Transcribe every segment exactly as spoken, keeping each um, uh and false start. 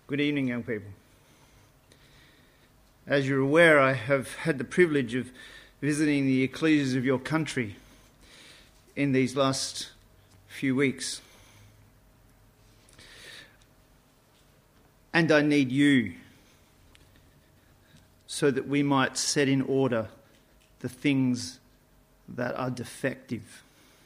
Good evening, young people. As you're aware, I have had the privilege of visiting the ecclesias of your country in these last few weeks. And I need you so that we might set in order the things that are defective.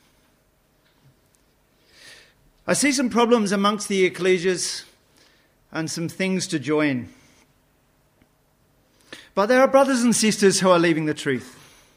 I see some problems amongst the ecclesias and some things to join. But there are brothers and sisters who are leaving the truth.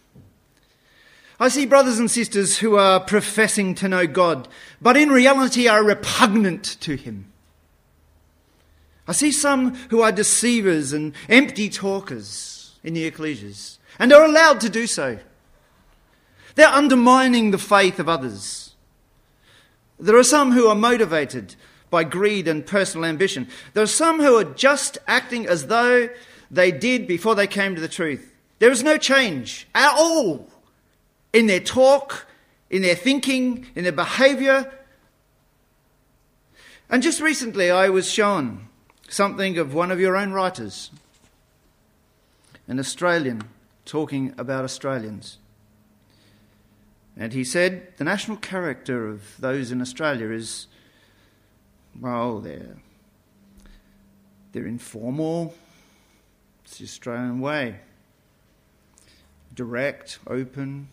I see brothers and sisters who are professing to know God, but in reality are repugnant to him. I see some who are deceivers and empty talkers in the ecclesias, and are allowed to do so. They're undermining the faith of others. There are some who are motivated by greed and personal ambition. There are some who are just acting as though they did before they came to the truth. There is no change at all in their talk, in their thinking, in their behaviour. And just recently I was shown something of one of your own writers, an Australian, talking about Australians. And he said the national character of those in Australia is, well, they're, they're informal. It's the Australian way. Direct, open,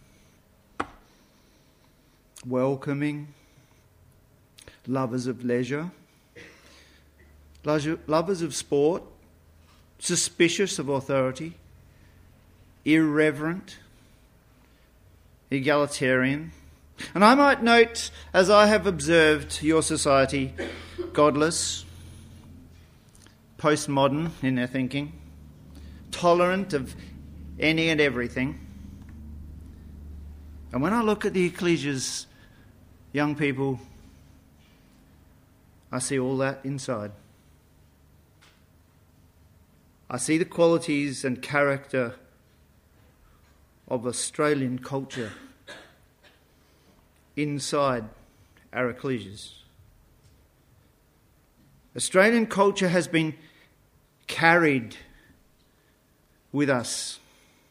welcoming, lovers of leisure, lovers of sport, suspicious of authority, irreverent, egalitarian. And I might note, as I have observed your society, godless, postmodern in their thinking, tolerant of any and everything. And when I look at the ecclesias, young people, I see all that inside. I see the qualities and character of Australian culture inside our ecclesias. Australian culture has been carried with us.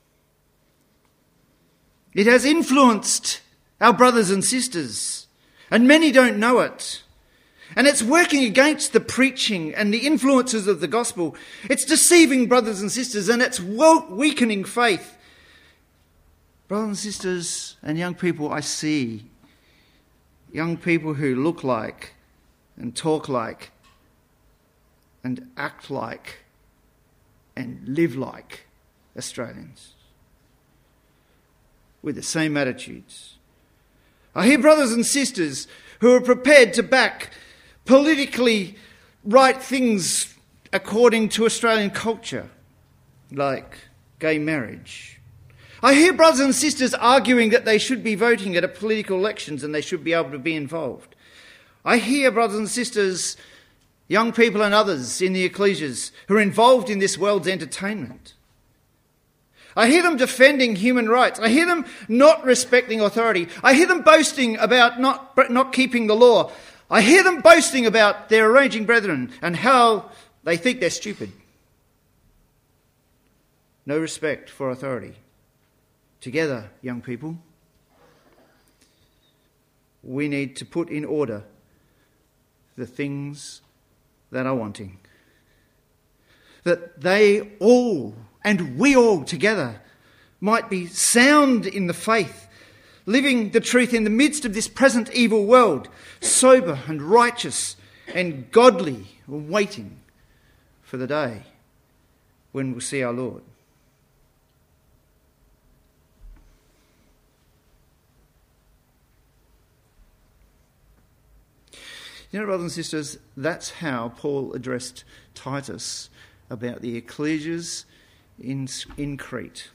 It has influenced our brothers and sisters, and many don't know it. And it's working against the preaching and the influences of the gospel. It's deceiving brothers and sisters, and it's weakening faith. Brothers and sisters and young people, I see young people who look like and talk like and act like and live like Australians with the same attitudes. I hear brothers and sisters who are prepared to back politically right things according to Australian culture, like gay marriage. I hear brothers and sisters arguing that they should be voting at political elections and they should be able to be involved. I hear brothers and sisters, young people and others in the ecclesias who are involved in this world's entertainment. I hear them defending human rights. I hear them not respecting authority. I hear them boasting about not, not keeping the law. I hear them boasting about their arranging brethren and how they think they're stupid. No respect for authority. Together, young people, we need to put in order the things that are wanting. That they all, and we all together, might be sound in the faith, living the truth in the midst of this present evil world, sober and righteous and godly, waiting for the day when we'll see our Lord. You know, brothers and sisters, that's how Paul addressed Titus about the ecclesias in, in Crete.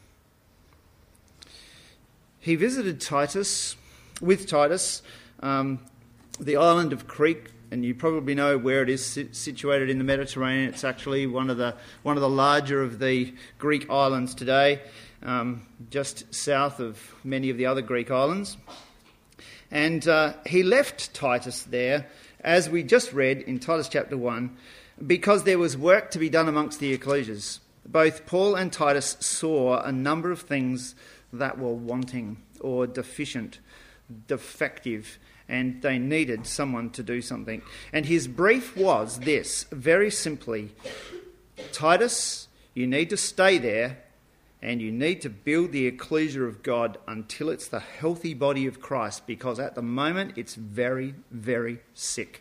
He visited Titus, with Titus, um, the island of Crete, and you probably know where it is situated in the Mediterranean. It's actually one of the one of the larger of the Greek islands today, um, just south of many of the other Greek islands. And uh, he left Titus there as we just read in Titus chapter one, because there was work to be done amongst the ecclesias. Both Paul and Titus saw a number of things that were wanting or deficient, defective, and they needed someone to do something. And his brief was this, very simply: Titus, you need to stay there and you need to build the ecclesia of God until it's the healthy body of Christ, because at the moment it's very, very sick.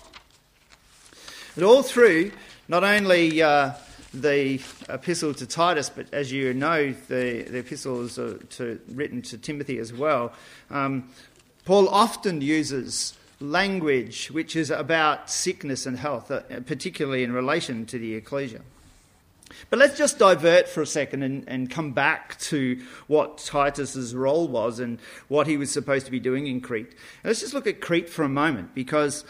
And all through, not only uh, the epistle to Titus, but as you know, the, the epistles are to, written to Timothy as well, um, Paul often uses language which is about sickness and health, uh, particularly in relation to the ecclesia. But let's just divert for a second and, and come back to what Titus's role was and what he was supposed to be doing in Crete. And let's just look at Crete for a moment, because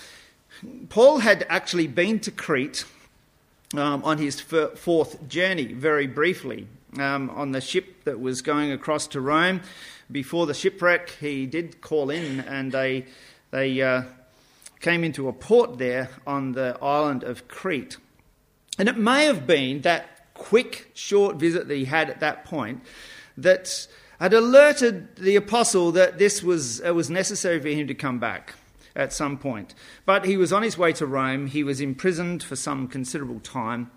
Paul had actually been to Crete um, on his f- fourth journey, very briefly, um, on the ship that was going across to Rome. Before the shipwreck, he did call in, and they they uh, came into a port there on the island of Crete. And it may have been that quick, short visit that he had at that point that had alerted the apostle that this was it was necessary for him to come back at some point. But he was on his way to Rome. He was imprisoned for some considerable time.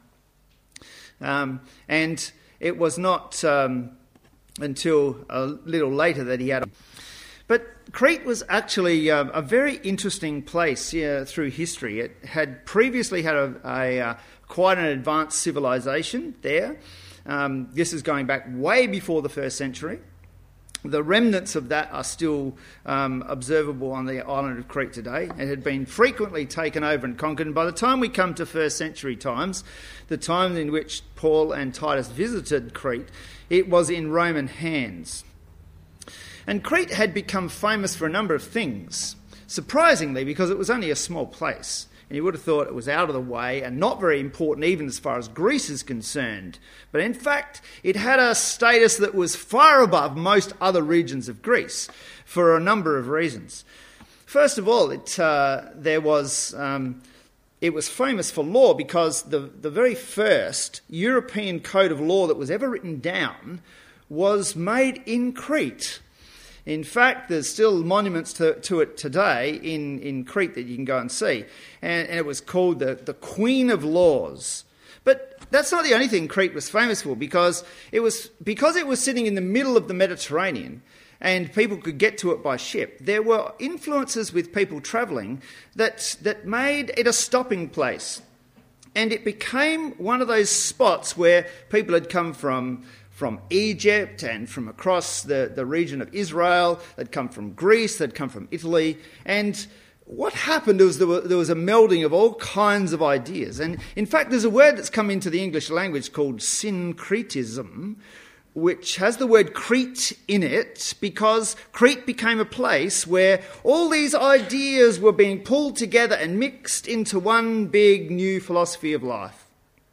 Um, and it was not um, until a little later that he had... But Crete was actually uh, a very interesting place uh, through history. It had previously had a, a uh, quite an advanced civilization there. Um, this is going back way before the first century. The remnants of that are still um, observable on the island of Crete today. It had been frequently taken over and conquered. And by the time we come to first century times, the time in which Paul and Titus visited Crete, it was in Roman hands. And Crete had become famous for a number of things, surprisingly, because it was only a small place. And you would have thought it was out of the way and not very important even as far as Greece is concerned. But in fact, it had a status that was far above most other regions of Greece for a number of reasons. First of all, it uh, there was um, it was famous for law, because the, the very first European code of law that was ever written down was made in Crete. In fact, there's still monuments to, to it today in, in Crete that you can go and see. And, and it was called the, the Queen of Laws. But that's not the only thing Crete was famous for, because it was because it was sitting in the middle of the Mediterranean and people could get to it by ship. There were influences with people travelling that, that made it a stopping place. And it became one of those spots where people had come from from Egypt and from across the, the region of Israel. They'd come from Greece, they'd come from Italy. And what happened was there, were, there was a melding of all kinds of ideas. And in fact, there's a word that's come into the English language called syncretism, which has the word Crete in it, because Crete became a place where all these ideas were being pulled together and mixed into one big new philosophy of life.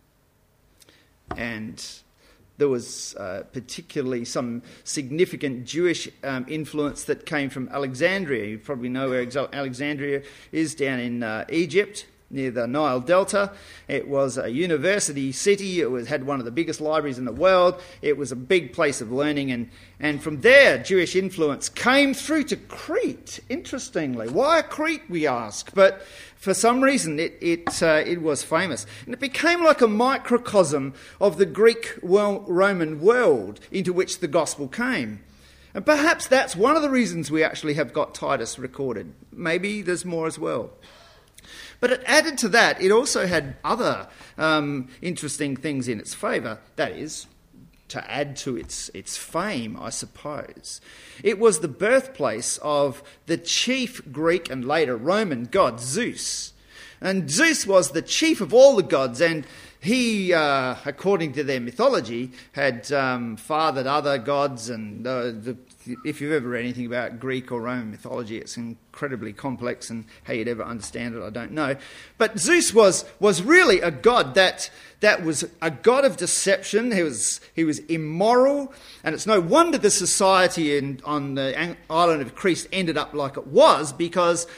And there was uh, particularly some significant Jewish um, influence that came from Alexandria. You probably know where Alexandria is, down in uh, Egypt, near the Nile Delta. It was a university city. It was, had one of the biggest libraries in the world. It was a big place of learning. And, and from there, Jewish influence came through to Crete, interestingly. Why Crete, we ask? But for some reason, it it, uh, it was famous. And it became like a microcosm of the Greek-Roman world into which the gospel came. And perhaps that's one of the reasons we actually have got Titus recorded. Maybe there's more as well. But it added to that, it also had other um, interesting things in its favour. That is, to add to its its fame, I suppose. It was the birthplace of the chief Greek and later Roman god, Zeus. And Zeus was the chief of all the gods, and he, uh, according to their mythology, had um, fathered other gods. And uh, the, if you've ever read anything about Greek or Roman mythology, it's incredibly complex, and how you'd ever understand it, I don't know. But Zeus was was really a god that that was a god of deception. He was he was immoral, and it's no wonder the society in, on the island of Crete ended up like it was, because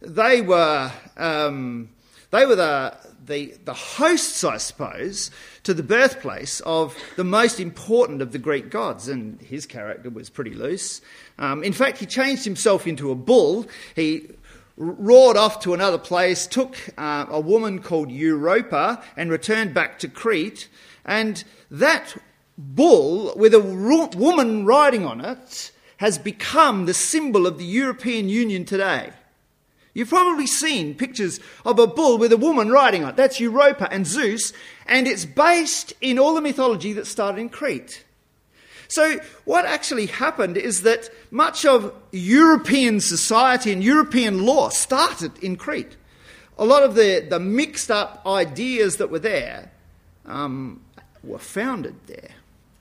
they were um, they were the, the the hosts, I suppose, to the birthplace of the most important of the Greek gods, and his character was pretty loose. Um, in fact, he changed himself into a bull. He roared off to another place, took uh, a woman called Europa, and returned back to Crete. And that bull, with a ro- woman riding on it, has become the symbol of the European Union today. You've probably seen pictures of a bull with a woman riding on it. That's Europa and Zeus, and it's based in all the mythology that started in Crete. So what actually happened is that much of European society and European law started in Crete. A lot of the, the mixed up ideas that were there um, were founded there.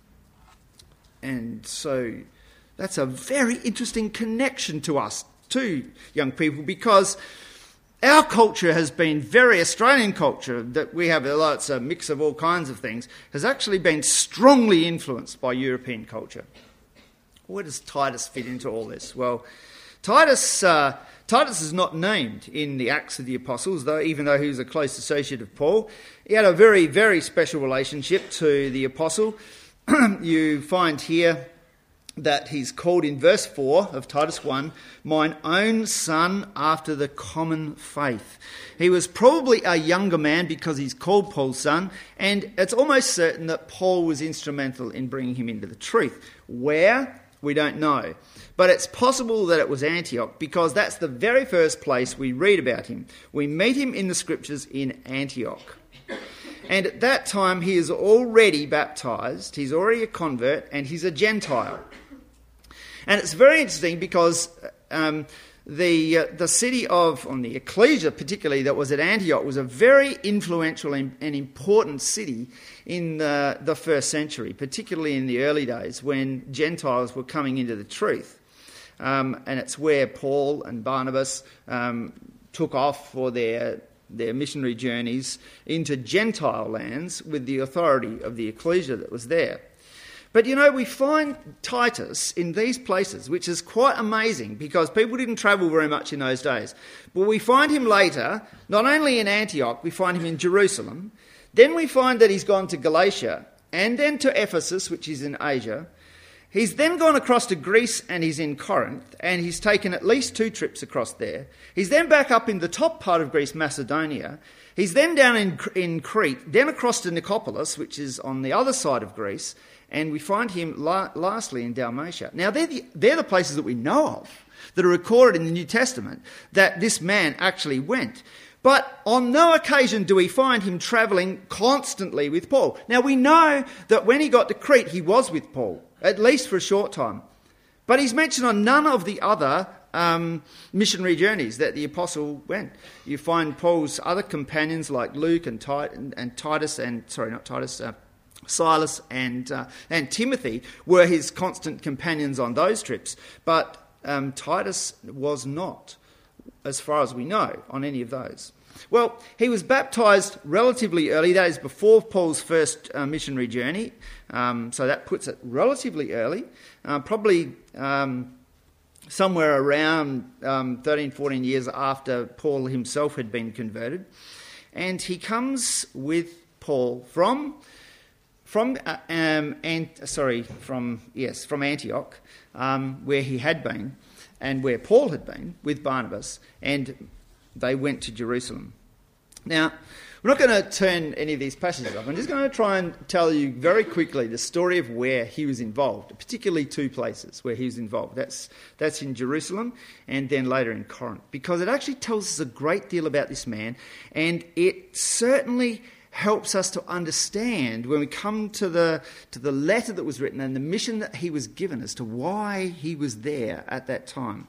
And so that's a very interesting connection to us, too, young people, because our culture has been very Australian culture, that we have a lot, it's a mix of all kinds of things, has actually been strongly influenced by European culture. Where does Titus fit into all this? Well, Titus uh, Titus is not named in the Acts of the Apostles, though, even though he was a close associate of Paul. He had a very, very special relationship to the apostle. You find here that he's called in verse four of Titus one, mine own son after the common faith. He was probably a younger man because he's called Paul's son, and it's almost certain that Paul was instrumental in bringing him into the truth. Where? We don't know. But it's possible that it was Antioch, because that's the very first place we read about him. We meet him in the scriptures in Antioch. And at that time he is already baptised, he's already a convert, and he's a Gentile. And it's very interesting because um, the uh, the city of, on the ecclesia particularly, that was at Antioch was a very influential and, and important city in the, the first century, particularly in the early days when Gentiles were coming into the truth. Um, and it's where Paul and Barnabas um, took off for their their missionary journeys into Gentile lands with the authority of the ecclesia that was there. But, you know, we find Titus in these places, which is quite amazing because people didn't travel very much in those days. But we find him later, not only in Antioch, we find him in Jerusalem. Then we find that he's gone to Galatia and then to Ephesus, which is in Asia. He's then gone across to Greece and he's in Corinth, and he's taken at least two trips across there. He's then back up in the top part of Greece, Macedonia. He's then down in, in Crete, then across to Nicopolis, which is on the other side of Greece. And we find him la- lastly in Dalmatia. Now, they're the, they're the places that we know of that are recorded in the New Testament that this man actually went. But on no occasion do we find him travelling constantly with Paul. Now, we know that when he got to Crete, he was with Paul, at least for a short time. But he's mentioned on none of the other um, missionary journeys that the apostle went. You find Paul's other companions like Luke and, Tit- and, and Titus and, sorry, not Titus, uh, Silas and uh, and Timothy were his constant companions on those trips, but um, Titus was not, as far as we know, on any of those. Well, he was baptised relatively early, that is before Paul's first uh, missionary journey, um, so that puts it relatively early, uh, probably um, somewhere around um, thirteen, fourteen years after Paul himself had been converted. And he comes with Paul from... From uh, um, and sorry, from yes, from Antioch, um, where he had been, and where Paul had been with Barnabas, and they went to Jerusalem. Now, we're not going to turn any of these passages up. I'm just going to try and tell you very quickly the story of where he was involved, particularly two places where he was involved. That's that's in Jerusalem and then later in Corinth, because it actually tells us a great deal about this man, and it certainly helps us to understand when we come to the to the letter that was written and the mission that he was given as to why he was there at that time.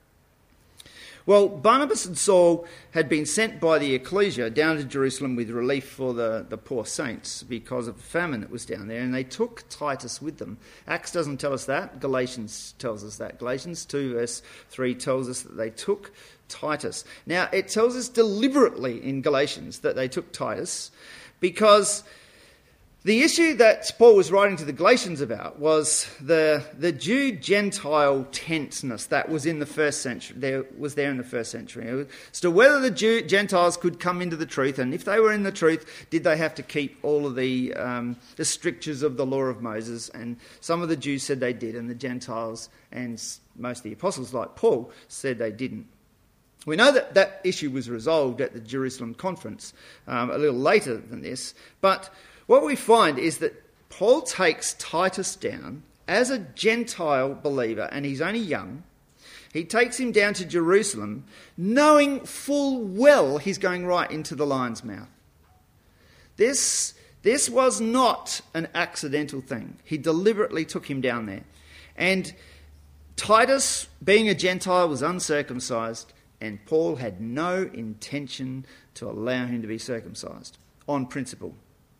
Well, Barnabas and Saul had been sent by the ecclesia down to Jerusalem with relief for the, the poor saints because of the famine that was down there, and they took Titus with them. Acts doesn't tell us that. Galatians tells us that. Galatians two verse three tells us that they took Titus. Now, it tells us deliberately in Galatians that they took Titus because The issue that Paul was writing to the Galatians about was the, the Jew-Gentile tenseness that was in the first century. There was there in the first century. As to whether the Jew, Gentiles could come into the truth, and if they were in the truth, did they have to keep all of the um, the strictures of the law of Moses? And some of the Jews said they did, and the Gentiles and most of the apostles, like Paul, said they didn't. We know that that issue was resolved at the Jerusalem conference um, a little later than this, but what we find is that Paul takes Titus down as a Gentile believer, and he's only young. He takes him down to Jerusalem, knowing full well he's going right into the lion's mouth. This, this was not an accidental thing. He deliberately took him down there. And Titus, being a Gentile, was uncircumcised, and Paul had no intention to allow him to be circumcised on principle.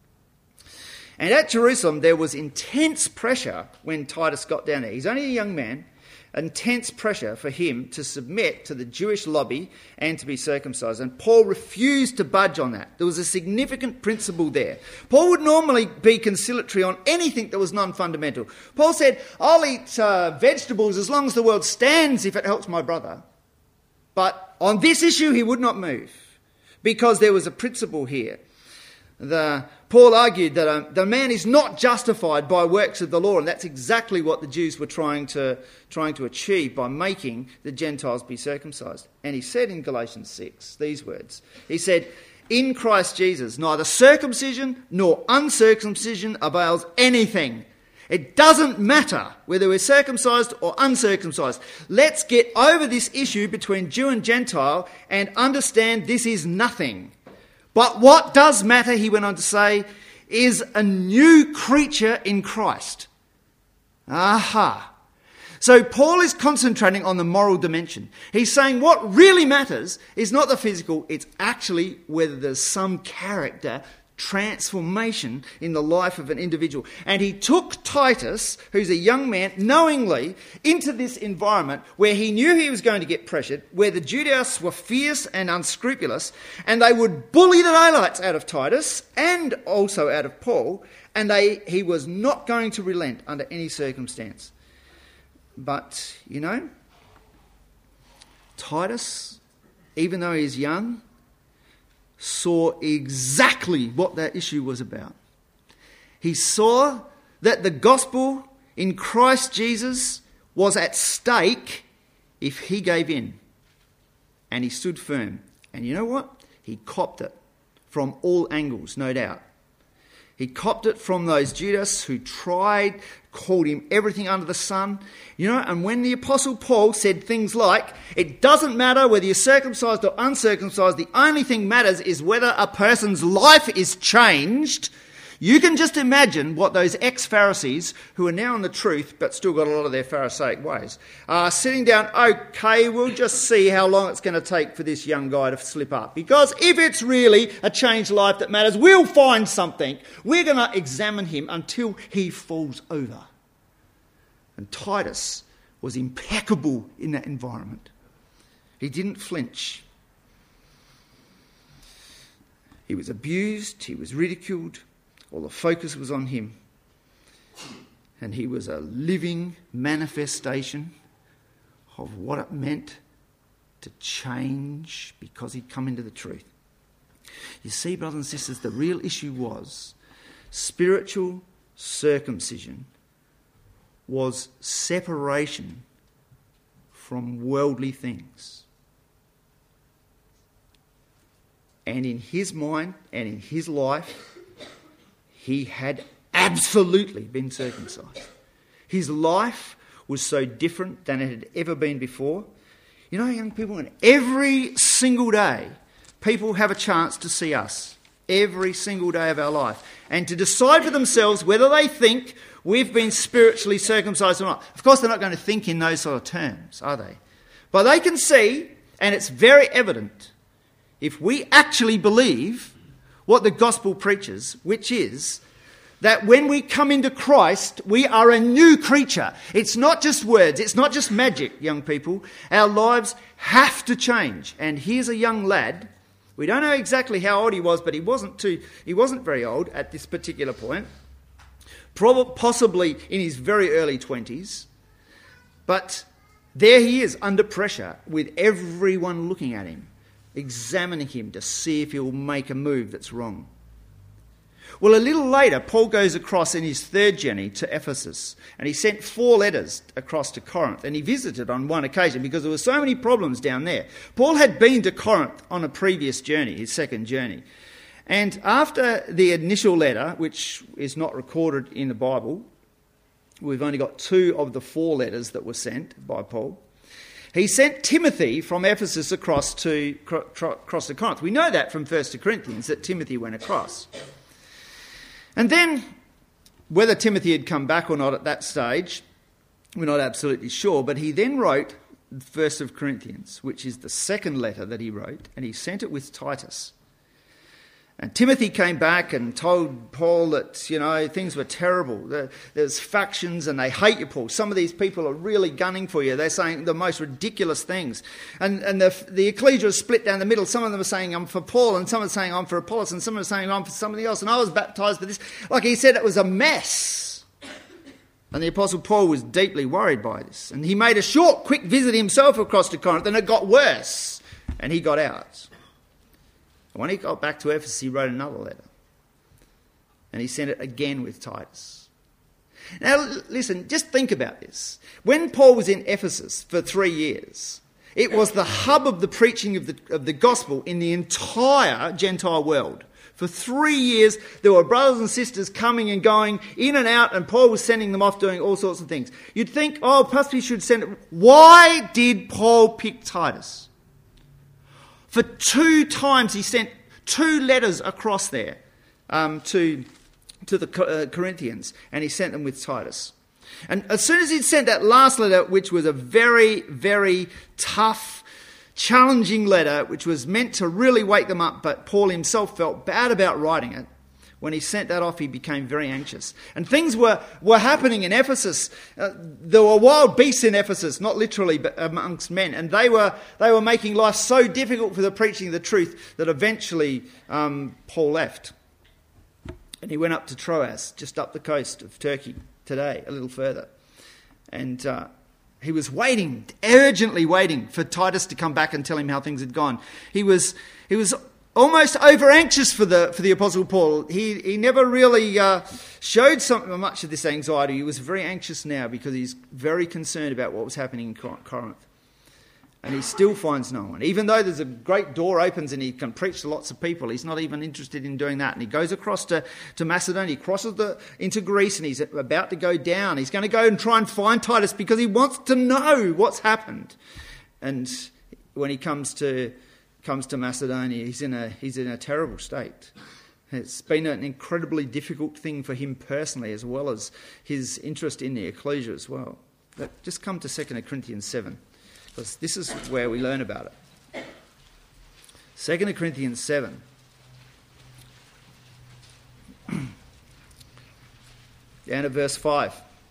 And at Jerusalem, there was intense pressure when Titus got down there. He's only a young man. Intense pressure for him to submit to the Jewish lobby and to be circumcised. And Paul refused to budge on that. There was a significant principle there. Paul would normally be conciliatory on anything that was non-fundamental. Paul said, I'll eat uh, vegetables as long as the world stands if it helps my brother. But on this issue, he would not move because there was a principle here. The, Paul argued that um, the man is not justified by works of the law, and that's exactly what the Jews were trying to trying to achieve by making the Gentiles be circumcised. And he said in Galatians six these words. He said, in Christ Jesus, neither circumcision nor uncircumcision avails anything. It doesn't matter whether we're circumcised or uncircumcised. Let's get over this issue between Jew and Gentile and understand this is nothing. But what does matter, he went on to say, is a new creature in Christ. Aha. So Paul is concentrating on the moral dimension. He's saying what really matters is not the physical, it's actually whether there's some character transformation in the life of an individual. And he took Titus, who's a young man, knowingly into this environment where he knew he was going to get pressured, where the Judaizers were fierce and unscrupulous, and they would bully the daylights out of Titus and also out of Paul, and they he was not going to relent under any circumstance. But, you know, Titus, even though he's young, saw exactly what that issue was about. He saw that the gospel in Christ Jesus was at stake if he gave in. And he stood firm. And you know what? He copped it from all angles, no doubt. He copped it from those Judas who tried, called him everything under the sun. You know, and when the Apostle Paul said things like, it doesn't matter whether you're circumcised or uncircumcised, the only thing matters is whether a person's life is changed, you can just imagine what those ex-Pharisees, who are now in the truth but still got a lot of their Pharisaic ways, are sitting down, okay, we'll just see how long it's going to take for this young guy to slip up. Because if it's really a changed life that matters, we'll find something. We're going to examine him until he falls over. And Titus was impeccable in that environment. He didn't flinch. He was abused, he was ridiculed. All the focus was on him. And he was a living manifestation of what it meant to change because he'd come into the truth. You see, brothers and sisters, the real issue was spiritual circumcision was separation from worldly things. And in his mind and in his life, he had absolutely been circumcised. His life was so different than it had ever been before. You know, young people, and every single day, people have a chance to see us. Every single day of our life. And to decide for themselves whether they think we've been spiritually circumcised or not. Of course, they're not going to think in those sort of terms, are they? But they can see, and it's very evident, if we actually believe what the gospel preaches, which is that when we come into Christ, we are a new creature. It's not just words, it's not just magic, young people. Our lives have to change. And here's a young lad We don't know exactly how old he was, but he wasn't too, he wasn't very old at this particular point. Probably, possibly in his very early twenties. But there he is under pressure with everyone looking at him, examining him to see if he'll make a move that's wrong. Well, a little later, Paul goes across in his third journey to Ephesus, and he sent four letters across to Corinth, and he visited on one occasion because there were so many problems down there. Paul had been to Corinth on a previous journey, his second journey. And after the initial letter, which is not recorded in the Bible, we've only got two of the four letters that were sent by Paul, he sent Timothy from Ephesus across to, across to Corinth. We know that from First Corinthians, that Timothy went across. And then, whether Timothy had come back or not at that stage, we're not absolutely sure, but he then wrote First of Corinthians, which is the second letter that he wrote, and he sent it with Titus. And Timothy came back and told Paul that, you know, things were terrible. There's factions and they hate you, Paul. Some of these people are really gunning for you. They're saying the most ridiculous things. And and the, the ecclesia is split down the middle. Some of them are saying, I'm for Paul, and some are saying, I'm for Apollos, and some are saying, I'm for somebody else, and I was baptised for this. Like he said, it was a mess. And the Apostle Paul was deeply worried by this. And he made a short, quick visit himself across to Corinth, and it got worse. And he got out. When he got back to Ephesus, he wrote another letter. And he sent it again with Titus. Now, listen, just think about this. When Paul was in Ephesus for three years, it was the hub of the preaching of the, of the gospel in the entire Gentile world. For three years, there were brothers and sisters coming and going, in and out, and Paul was sending them off doing all sorts of things. You'd think, oh, perhaps we should send it. Why did Paul pick Titus? For two times he sent two letters across there um, to, to the uh, Corinthians, and he sent them with Titus. And as soon as he'd sent that last letter, which was a very, very tough, challenging letter, which was meant to really wake them up, but Paul himself felt bad about writing it. When he sent that off, he became very anxious. And things were, were happening in Ephesus. Uh, there were wild beasts in Ephesus, not literally, but amongst men. And they were they were making life so difficult for the preaching of the truth that eventually um, Paul left. And he went up to Troas, just up the coast of Turkey today, a little further. And uh, he was waiting, urgently waiting for Titus to come back and tell him how things had gone. He was he was... almost over anxious for the for the Apostle Paul. He he never really uh, showed some, much of this anxiety. He was very anxious now because he's very concerned about what was happening in Corinth. And he still finds no one. Even though there's a great door opens and he can preach to lots of people, he's not even interested in doing that. And he goes across to, to Macedonia, he crosses the, into Greece, and he's about to go down. He's going to go and try and find Titus because he wants to know what's happened. And when he comes to... comes to Macedonia, he's in a he's in a terrible state. It's been an incredibly difficult thing for him personally, as well as his interest in the ecclesia as well. But just come to Second Corinthians seven, because this is where we learn about it. Second Corinthians seven. Down at verse five.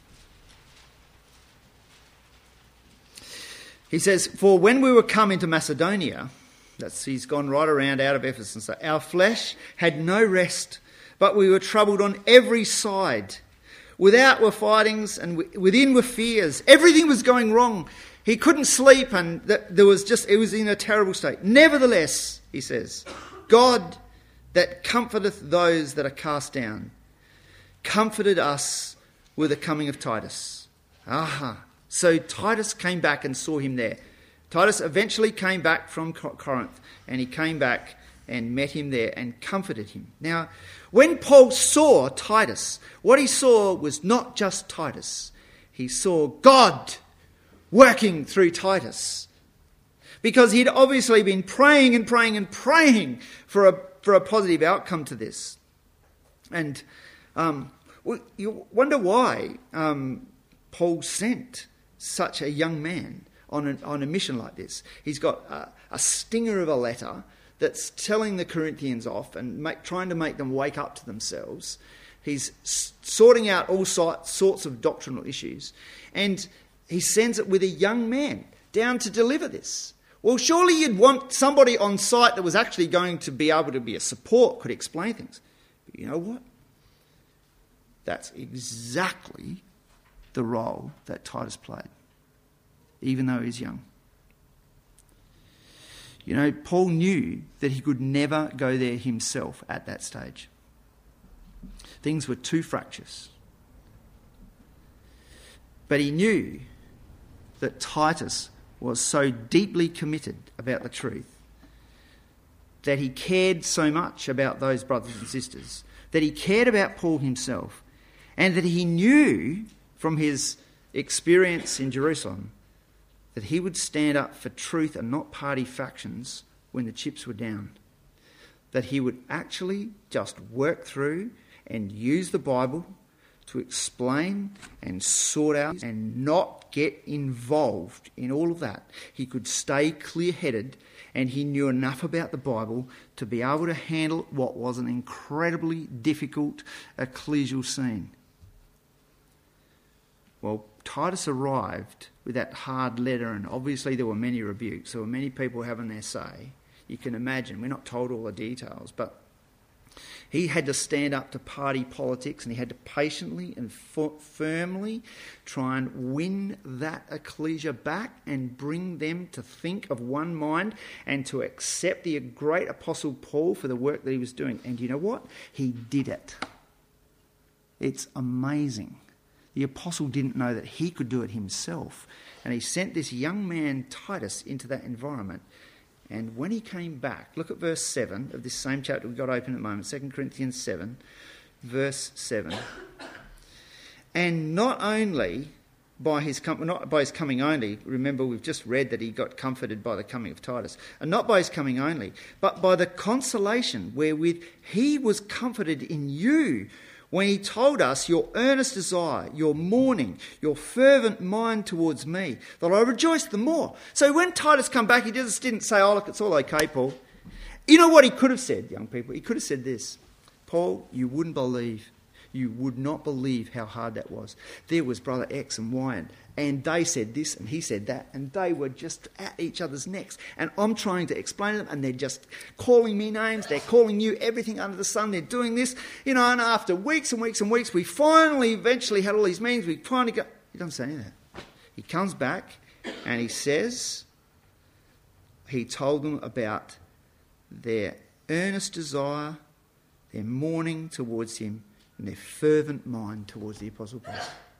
He says, "For when we were come into Macedonia," that's, he's gone right around out of Ephesus. So our flesh had no rest, but we were troubled on every side. Without were fightings, and within were fears. Everything was going wrong. He couldn't sleep, and there was just it was in a terrible state. Nevertheless, he says, God that comforteth those that are cast down, comforted us with the coming of Titus. Aha! So Titus came back and saw him there. Titus eventually came back from Corinth, and he came back and met him there and comforted him. Now, when Paul saw Titus, what he saw was not just Titus. He saw God working through Titus, because he'd obviously been praying and praying and praying for a for a positive outcome to this. And um, well, you wonder why um, Paul sent such a young man on a, on a mission like this. He's got a, a stinger of a letter that's telling the Corinthians off and make, trying to make them wake up to themselves. He's s- sorting out all sorts, sorts of doctrinal issues. And he sends it with a young man down to deliver this. Well, surely you'd want somebody on site that was actually going to be able to be a support, could explain things. But you know what? That's exactly the role that Titus played, even though he's young. You know, Paul knew that he could never go there himself at that stage. Things were too fractious. But he knew that Titus was so deeply committed about the truth, that he cared so much about those brothers and sisters, that he cared about Paul himself, and that he knew from his experience in Jerusalem that he would stand up for truth and not party factions when the chips were down. That he would actually just work through and use the Bible to explain and sort out and not get involved in all of that. He could stay clear-headed, and he knew enough about the Bible to be able to handle what was an incredibly difficult ecclesial scene. Well, Titus arrived with that hard letter, and obviously there were many rebukes. There were many people having their say. You can imagine, we're not told all the details, but he had to stand up to party politics, and he had to patiently and f- firmly try and win that ecclesia back and bring them to think of one mind and to accept the great Apostle Paul for the work that he was doing. And you know what? He did it. It's amazing. The apostle didn't know that he could do it himself, and he sent this young man, Titus, into that environment. And when he came back, look at verse seven of this same chapter we've got open at the moment, Second Corinthians seven, verse seven. And not only by his com- not by his coming only, remember we've just read that he got comforted by the coming of Titus, and not by his coming only, but by the consolation wherewith he was comforted in you, when he told us your earnest desire, your mourning, your fervent mind towards me, that I rejoiced the more. So when Titus come back, he just didn't say, oh, look, it's all okay, Paul. You know what he could have said, young people? He could have said this: Paul, you wouldn't believe, you would not believe how hard that was. There was brother X and Y, and, and they said this and he said that, and they were just at each other's necks. And I'm trying to explain to them, and they're just calling me names, they're calling you everything under the sun, they're doing this. You know, and after weeks and weeks and weeks, we finally eventually had all these meetings, we finally got... He doesn't say any of that. He comes back and he says, he told them about their earnest desire, their mourning towards him, and their fervent mind towards the Apostle Paul.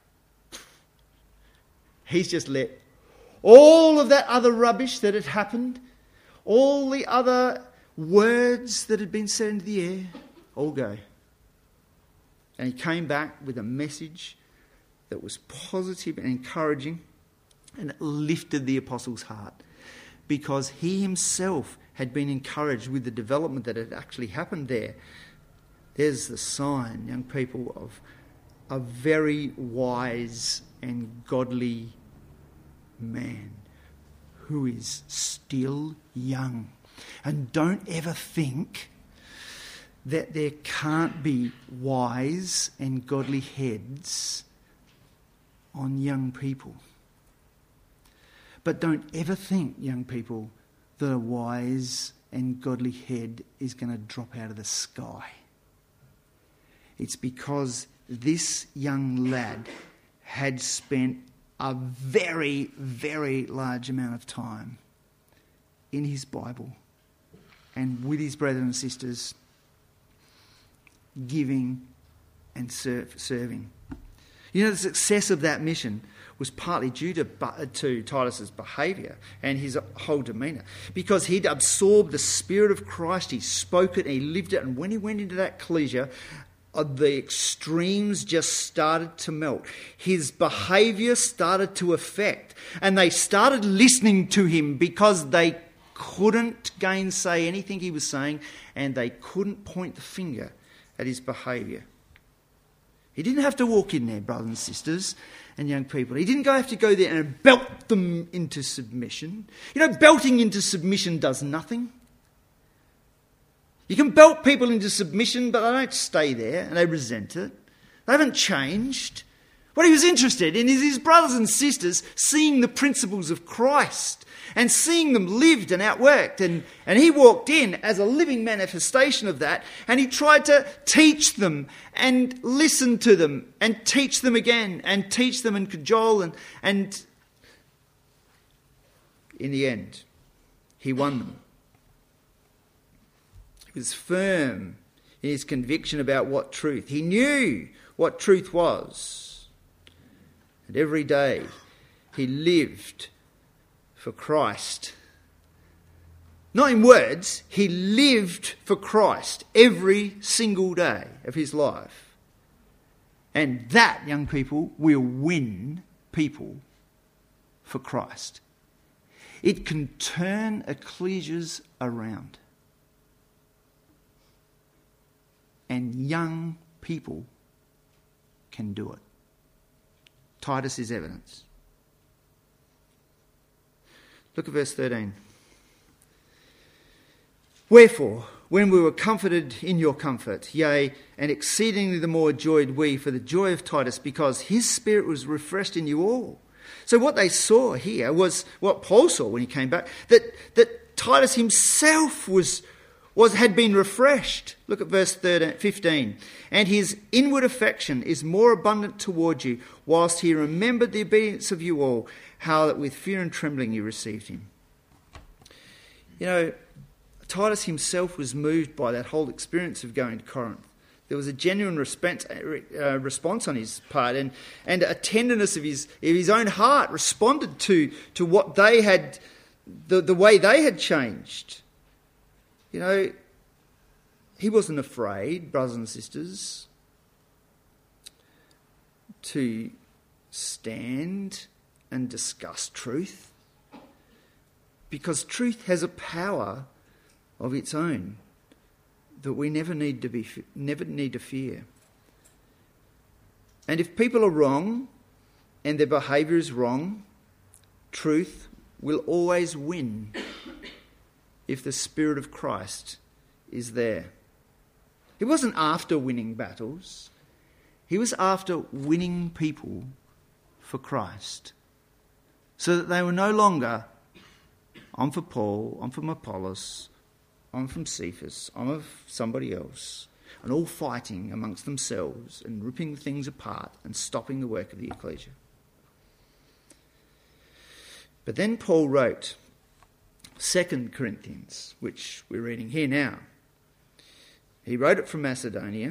He's just let all of that other rubbish that had happened, all the other words that had been said into the air, all go. And he came back with a message that was positive and encouraging, and it lifted the apostle's heart, because he himself had been encouraged with the development that had actually happened there. There's the sign, young people, of a very wise and godly man who is still young. And don't ever think that there can't be wise and godly heads on young people. But don't ever think, young people, that a wise and godly head is going to drop out of the sky. It's because this young lad had spent a very, very large amount of time in his Bible and with his brothers and sisters, giving and serve, serving. You know, the success of that mission was partly due to, to Titus's behaviour and his whole demeanour, because he'd absorbed the Spirit of Christ, he spoke it and he lived it, and when he went into that ecclesia, the extremes just started to melt. His behaviour started to affect, and they started listening to him because they couldn't gainsay anything he was saying, and they couldn't point the finger at his behaviour. He didn't have to walk in there, brothers and sisters and young people. He didn't go have to go there and belt them into submission. You know, belting into submission does nothing. You can belt people into submission, but they don't stay there and they resent it. They haven't changed. What he was interested in is his brothers and sisters seeing the principles of Christ and seeing them lived and outworked. And, and he walked in as a living manifestation of that, and he tried to teach them and listen to them and teach them again and teach them and cajole. And, and in the end, he won them. He was firm in his conviction about what truth. He knew what truth was. And every day he lived for Christ. Not in words, he lived for Christ every single day of his life. And that, young people, will win people for Christ. It can turn ecclesias around. And young people can do it. Titus is evidence. Look at verse thirteen. Wherefore, when we were comforted in your comfort, yea, and exceedingly the more joyed we for the joy of Titus, because his spirit was refreshed in you all. So what they saw here was what Paul saw when he came back, that, that Titus himself was, was had been refreshed. Look at verse thirteen, fifteen. And his inward affection is more abundant toward you, whilst he remembered the obedience of you all, how that with fear and trembling you received him. You know, Titus himself was moved by that whole experience of going to Corinth. There was a genuine response, uh, response on his part, and, and a tenderness of his of his own heart responded to, to what they had, the, the way they had changed. You know, he wasn't afraid, brothers and sisters, to stand and discuss truth, because truth has a power of its own that we never need to be never need to fear. And if people are wrong and their behaviour is wrong, truth will always win if the Spirit of Christ is there. He wasn't after winning battles. He was after winning people for Christ, so that they were no longer, I'm for Paul, I'm from Apollos, I'm from Cephas, I'm of somebody else, and all fighting amongst themselves and ripping things apart and stopping the work of the ecclesia. But then Paul wrote Second Corinthians, which we're reading here now. He wrote it from Macedonia,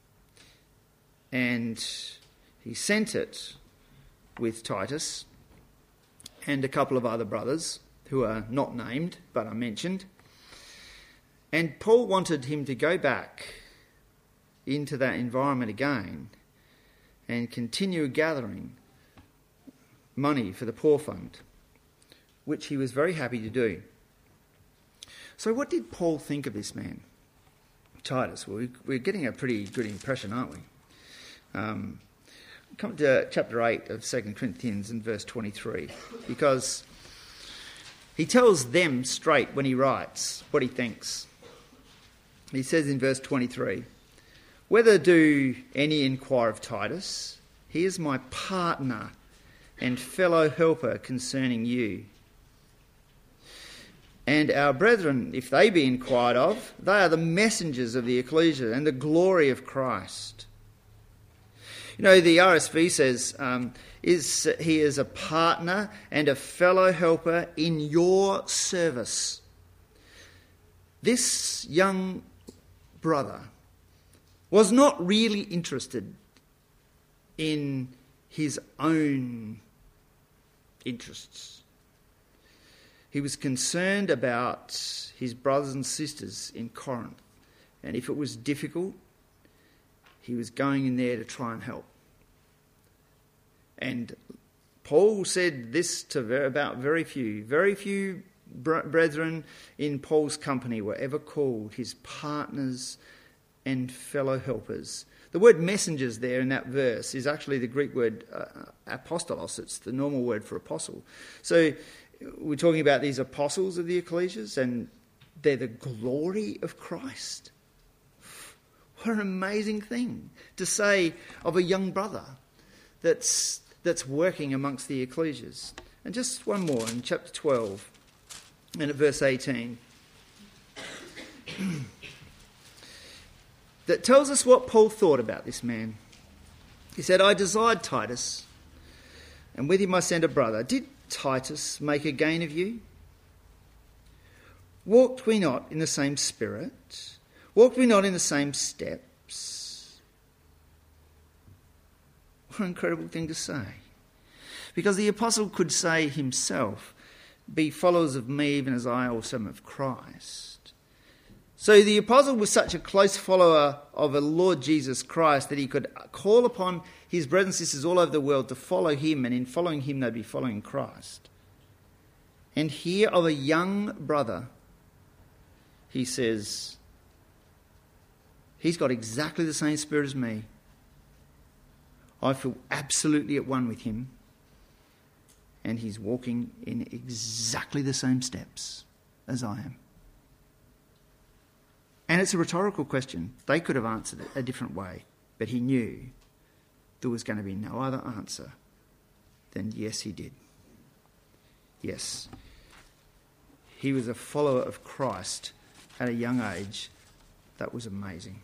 and he sent it with Titus and a couple of other brothers who are not named but are mentioned. And Paul wanted him to go back into that environment again and continue gathering money for the poor fund, which he was very happy to do. So what did Paul think of this man, Titus? Well, we're getting a pretty good impression, aren't we? Um, come to chapter eight of Second Corinthians and verse twenty-three, because he tells them straight when he writes what he thinks. He says in verse twenty-three, whether do any inquire of Titus, he is my partner and fellow helper concerning you. And our brethren, if they be inquired of, they are the messengers of the ecclesia and the glory of Christ. You know, the R S V says, um, is he is a partner and a fellow helper in your service. This young brother was not really interested in his own interests. He was concerned about his brothers and sisters in Corinth, and if it was difficult, he was going in there to try and help. And Paul said this to very, about very few. Very few brethren in Paul's company were ever called his partners and fellow helpers. The word messengers there in that verse is actually the Greek word uh, apostolos. It's the normal word for apostle. So we're talking about these apostles of the ecclesias, and they're the glory of Christ. What an amazing thing to say of a young brother that's that's working amongst the ecclesias. And just one more in chapter twelve And at verse eighteen, that tells us what Paul thought about this man. He said, I desired Titus, and with him I sent a brother. Did Titus make a gain of you? Walked we not in the same spirit? Walked we not in the same steps? What an incredible thing to say. Because the apostle could say himself, be followers of me even as I also am of Christ. So the apostle was such a close follower of the Lord Jesus Christ that he could call upon his brothers and sisters all over the world to follow him, and in following him they'd be following Christ. And here of a young brother, he says, he's got exactly the same spirit as me. I feel absolutely at one with him, and he's walking in exactly the same steps as I am. And it's a rhetorical question. They could have answered it a different way, but he knew there was going to be no other answer than yes, he did. Yes, he was a follower of Christ at a young age. That was amazing.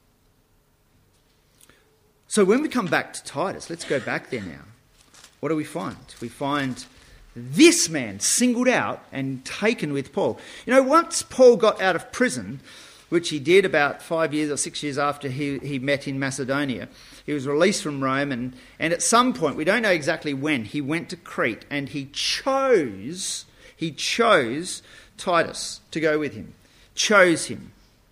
So when we come back to Titus, let's go back there now. What do we find? We find this man singled out and taken with Paul. You know, once Paul got out of prison, which he did about five years or six years after he, he met in Macedonia, he was released from Rome, and, and at some point, we don't know exactly when, he went to Crete, and he chose, he chose Titus to go with him. Chose him.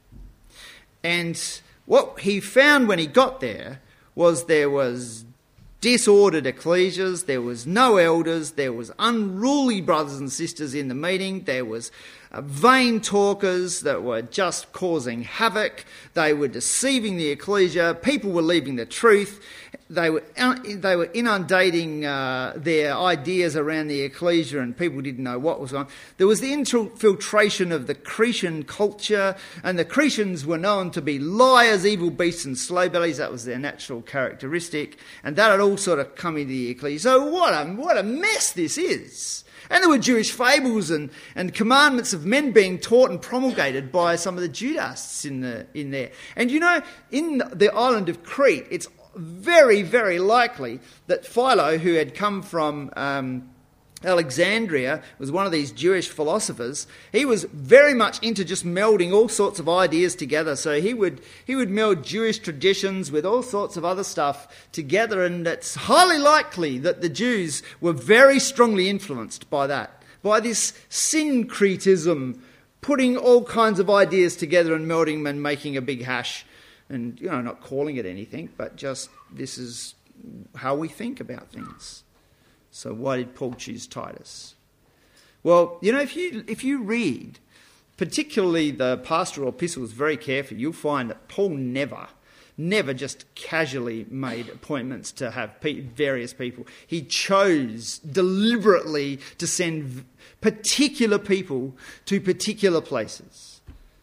And what he found when he got there was there was disordered ecclesias, there was no elders, there was unruly brothers and sisters in the meeting, there was uh, vain talkers that were just causing havoc, they were deceiving the ecclesia, people were leaving the truth, they were uh, they were inundating uh, their ideas around the ecclesia, and people didn't know what was on. There was the infiltration of the Cretan culture, and the Cretans were known to be liars, evil beasts and slow bellies. That was their natural characteristic, and that had all sort of come into the ecclesia. So what a, what a mess this is. And there were Jewish fables and, and commandments of men being taught and promulgated by some of the Judahists in the in there. And you know, in the island of Crete, it's very, very likely that Philo, who had come from um, Alexandria, was one of these Jewish philosophers. He was very much into just melding all sorts of ideas together. So he would he would meld Jewish traditions with all sorts of other stuff together, and it's highly likely that the Jews were very strongly influenced by that, by this syncretism, putting all kinds of ideas together and melding them and making a big hash. And, you know, not calling it anything, but just this is how we think about things. So why did Paul choose Titus? Well, you know, if you if you read, particularly the pastoral epistles very carefully, you'll find that Paul never, never just casually made appointments to have pe- various people. He chose deliberately to send particular people to particular places.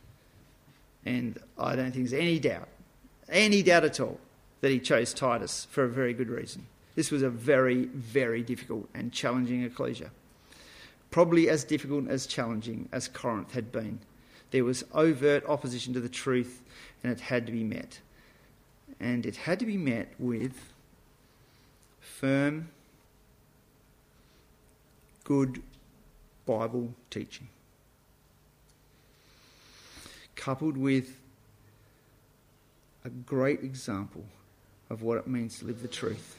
And I don't think there's any doubt, any doubt at all, that he chose Titus for a very good reason. This was a very, very difficult and challenging ecclesia. Probably as difficult as challenging as Corinth had been. There was overt opposition to the truth, and it had to be met. And it had to be met with firm, good Bible teaching, coupled with a great example of what it means to live the truth.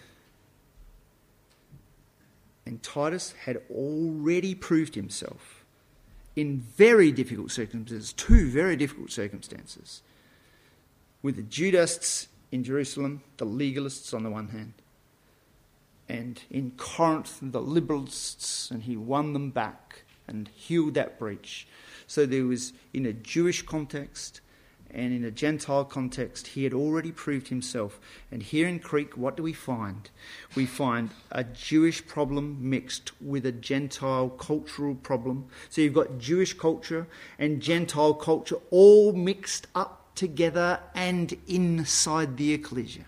And Titus had already proved himself in very difficult circumstances, two very difficult circumstances, with the Judahists in Jerusalem, the legalists on the one hand, and in Corinth, the liberalists, and he won them back and healed that breach. So there was, in a Jewish context and in a Gentile context, he had already proved himself. And here in Crete, what do we find? We find a Jewish problem mixed with a Gentile cultural problem. So you've got Jewish culture and Gentile culture all mixed up together and inside the ecclesia.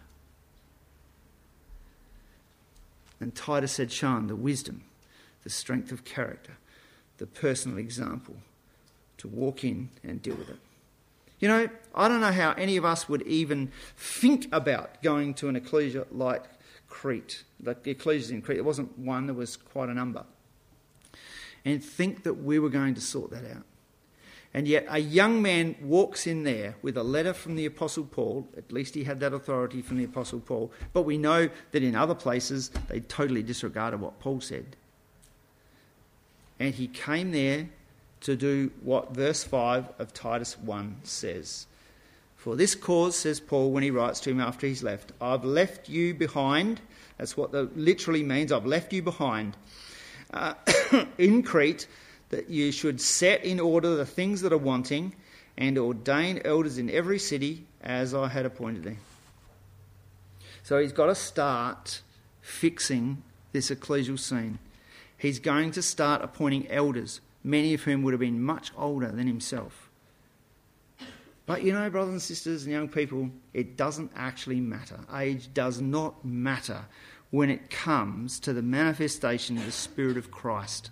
And Titus had shown the wisdom, the strength of character, the personal example to walk in and deal with it. You know, I don't know how any of us would even think about going to an ecclesia like Crete. Like the ecclesias in Crete, it wasn't one, there was quite a number. And think that we were going to sort that out. And yet a young man walks in there with a letter from the Apostle Paul. At least he had that authority from the Apostle Paul. But we know that in other places they totally disregarded what Paul said. And he came there to do what verse five of Titus one says. For this cause, says Paul when he writes to him after he's left, I've left you behind. That's what that literally means. I've left you behind uh, in Crete, that you should set in order the things that are wanting and ordain elders in every city as I had appointed them. So he's got to start fixing this ecclesial scene. He's going to start appointing elders, many of whom would have been much older than himself. But you know, brothers and sisters and young people, it doesn't actually matter. Age does not matter when it comes to the manifestation of the Spirit of Christ.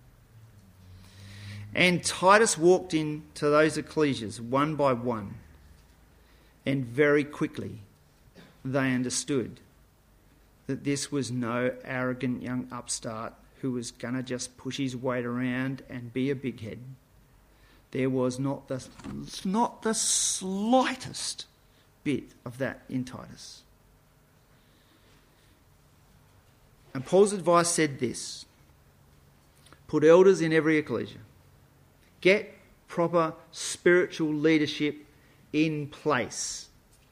And Titus walked into those ecclesias one by one, and very quickly they understood that this was no arrogant young upstart who was going to just push his weight around and be a big head. There was not the, not the slightest bit of that in Titus. And Paul's advice said this: put elders in every ecclesia. Get proper spiritual leadership in place.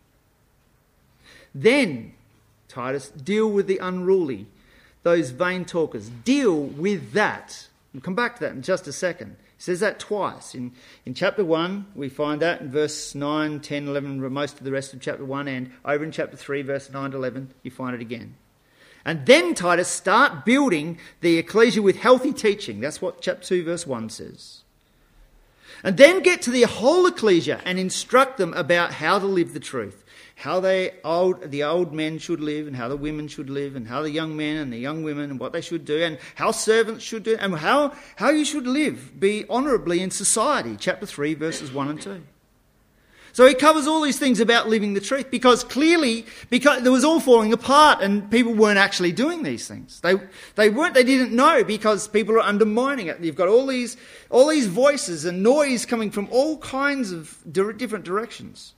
Then, Titus, deal with the unruly, those vain talkers. Deal with that. We'll come back to that in just a second. He says that twice. In, in chapter one, we find that in verse nine, ten, eleven, most of the rest of chapter one, and over in chapter three, verse nine to eleven, you find it again. And then, Titus, start building the ecclesia with healthy teaching. That's what chapter two, verse one says. And then get to the whole ecclesia and instruct them about how to live the truth. How they old, the old men should live, and how the women should live, and how the young men and the young women and what they should do, and how servants should do, and how, how you should live, be honourably in society. Chapter three, verses one and two. So he covers all these things about living the truth, because clearly, because there was all falling apart and people weren't actually doing these things. They they weren't, they didn't know, because people are undermining it. You've got all these all these voices and noise coming from all kinds of different directions.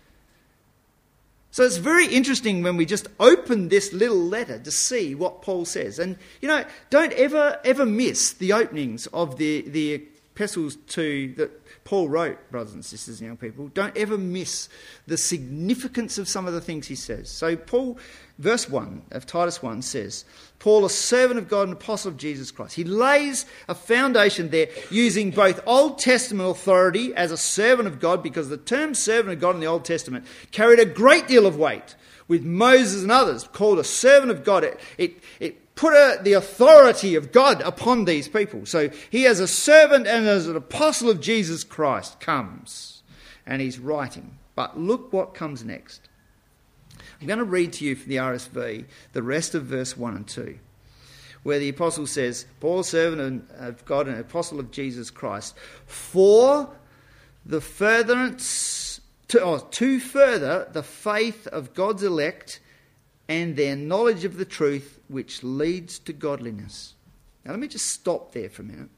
So it's very interesting when we just open this little letter to see what Paul says. And, you know, don't ever, ever miss the openings of the, the epistles to that Paul wrote, brothers and sisters and young people. Don't ever miss the significance of some of the things he says. So Paul, verse one of Titus one says, Paul, a servant of God and apostle of Jesus Christ. He lays a foundation there using both Old Testament authority as a servant of God, because the term servant of God in the Old Testament carried a great deal of weight. With Moses and others called a servant of God, it, it, it put a, the authority of God upon these people. So he as a servant and as an apostle of Jesus Christ comes, and he's writing. But look what comes next. I'm going to read to you from the R S V the rest of verse one and two, where the apostle says, Paul, servant of God and apostle of Jesus Christ, for the furtherance, to, oh, to further the faith of God's elect and their knowledge of the truth, which leads to godliness. Now let me just stop there for a minute.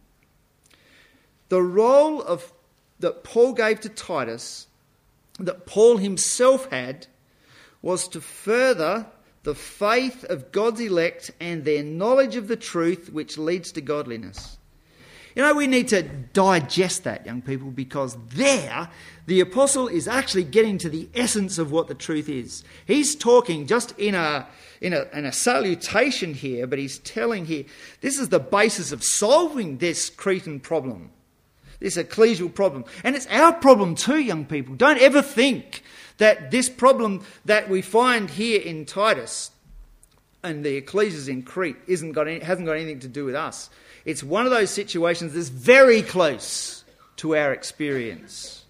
The role of that Paul gave to Titus, that Paul himself had, was to further the faith of God's elect and their knowledge of the truth, which leads to godliness. You know, we need to digest that, young people, because there the apostle is actually getting to the essence of what the truth is. He's talking just in a, in a, in a salutation here, but he's telling here, this is the basis of solving this Cretan problem, this ecclesial problem. And it's our problem too, young people. Don't ever think that this problem that we find here in Titus and the ecclesias in Crete isn't got any, hasn't got anything to do with us. It's one of those situations that's very close to our experience.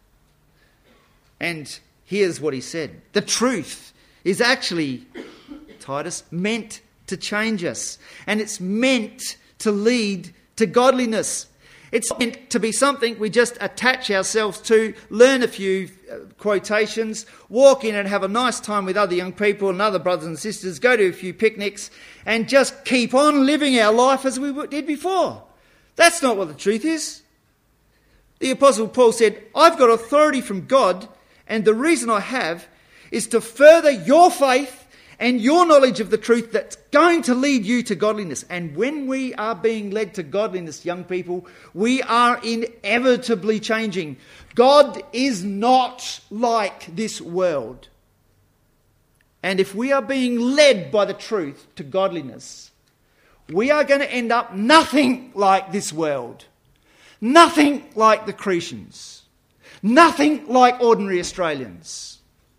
And here's what he said. The truth is actually, Titus, meant to change us. And it's meant to lead to godliness. It's not meant to be something we just attach ourselves to, learn a few uh, quotations, walk in and have a nice time with other young people and other brothers and sisters, go to a few picnics and just keep on living our life as we did before. That's not what the truth is. The Apostle Paul said, I've got authority from God, and the reason I have is to further your faith and your knowledge of the truth that's going to lead you to godliness. And when we are being led to godliness, young people, we are inevitably changing. God is not like this world. And if we are being led by the truth to godliness, we are going to end up nothing like this world. Nothing like the Cretans. Nothing like ordinary Australians.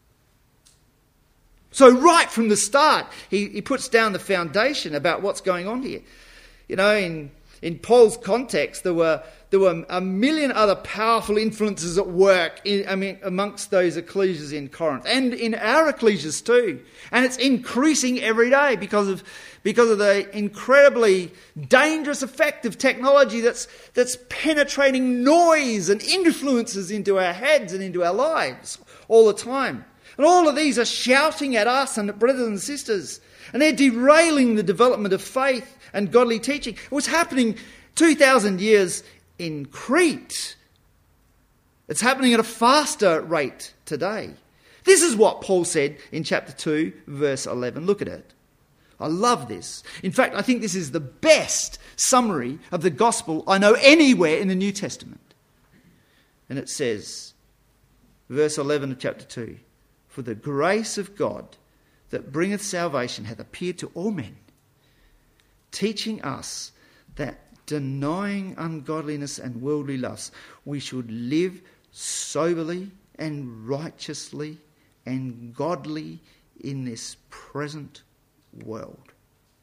So right from the start, he, he puts down the foundation about what's going on here. You know, in, in Paul's context, there were there were a million other powerful influences at work in, I mean, amongst those ecclesias in Corinth, and in our ecclesias too. And it's increasing every day because of because of the incredibly dangerous effect of technology that's that's penetrating noise and influences into our heads and into our lives all the time. And all of these are shouting at us and at brothers and sisters. And they're derailing the development of faith and godly teaching. It was happening two thousand years in Crete. It's happening at a faster rate today. This is what Paul said in chapter two, verse eleven. Look at it. I love this. In fact, I think this is the best summary of the gospel I know anywhere in the New Testament. And it says, verse eleven of chapter two, for the grace of God that bringeth salvation hath appeared to all men, teaching us that denying ungodliness and worldly lusts, we should live soberly and righteously and godly in this present world.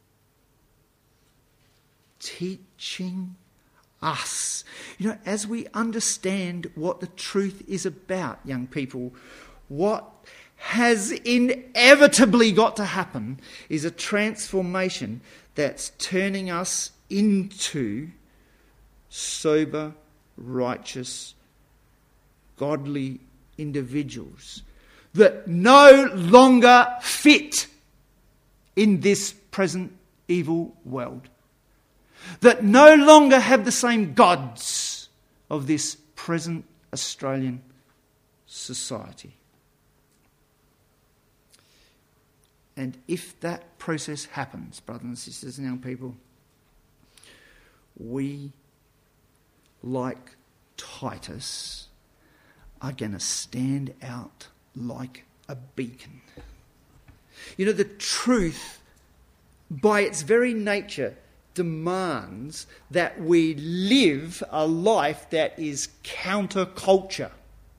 Teaching us. You know, as we understand what the truth is about, young people, what has inevitably got to happen is a transformation that's turning us into sober, righteous, godly individuals that no longer fit in this present evil world, that no longer have the same gods of this present Australian society. And if that process happens, brothers and sisters and young people, we, like Titus, are going to stand out like a beacon. You know, the truth, by its very nature, demands that we live a life that is counterculture.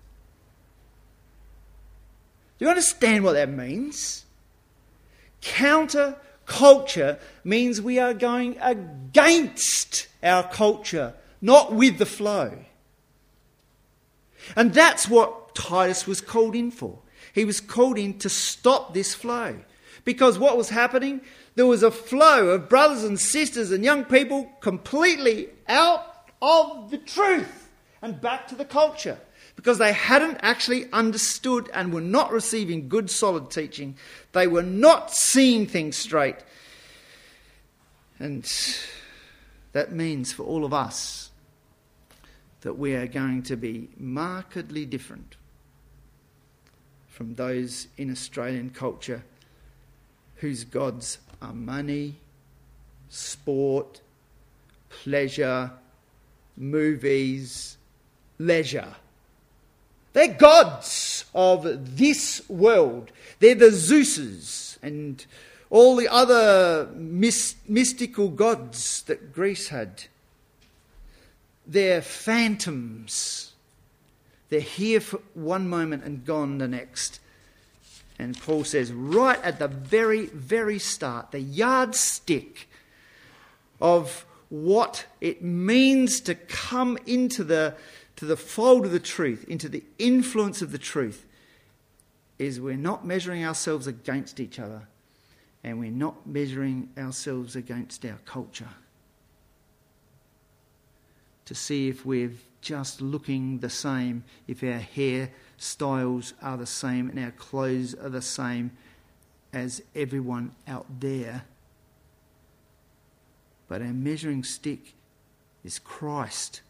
Do you understand what that means? Counter-culture means we are going against our culture, not with the flow. And that's what Titus was called in for. He was called in to stop this flow. Because what was happening? There was a flow of brothers and sisters and young people completely out of the truth and back to the culture. Because they hadn't actually understood and were not receiving good, solid teaching. They were not seeing things straight. And that means for all of us that we are going to be markedly different from those in Australian culture whose gods are money, sport, pleasure, movies, leisure. They're gods of this world. They're the Zeuses and all the other mis- mystical gods that Greece had. They're phantoms. They're here for one moment and gone the next. And Paul says right at the very, very start, the yardstick of what it means to come into the to the fold of the truth, into the influence of the truth, is we're not measuring ourselves against each other, and we're not measuring ourselves against our culture. to see if we're just looking the same, if our hair styles are the same and our clothes are the same as everyone out there. But our measuring stick is Christ.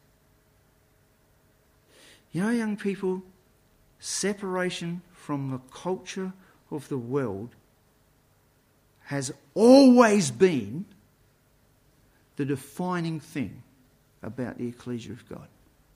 You know, young people, separation from the culture of the world has always been the defining thing about the ecclesia of God.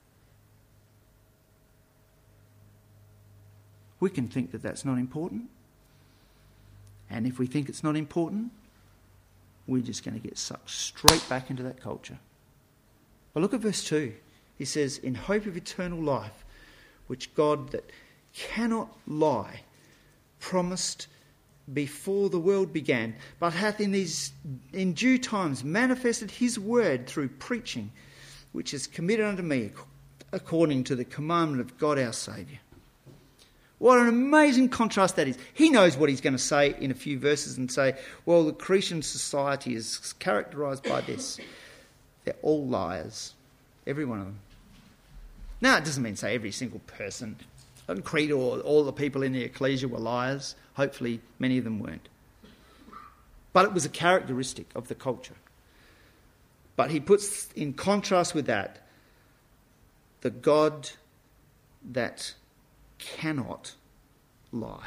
We can think that that's not important. And if we think it's not important, we're just going to get sucked straight back into that culture. But look at verse two. He says, in hope of eternal life, which God that cannot lie promised before the world began, but hath in these in due times manifested his word through preaching, which is committed unto me according to the commandment of God our Saviour. What an amazing contrast that is. He knows what he's going to say in a few verses and say, well, the Cretan society is characterised by this. They're all liars. Every one of them. Now, it doesn't mean say every single person in Crete or all the people in the ecclesia were liars. Hopefully, many of them weren't. But it was a characteristic of the culture. But he puts in contrast with that the God that cannot lie.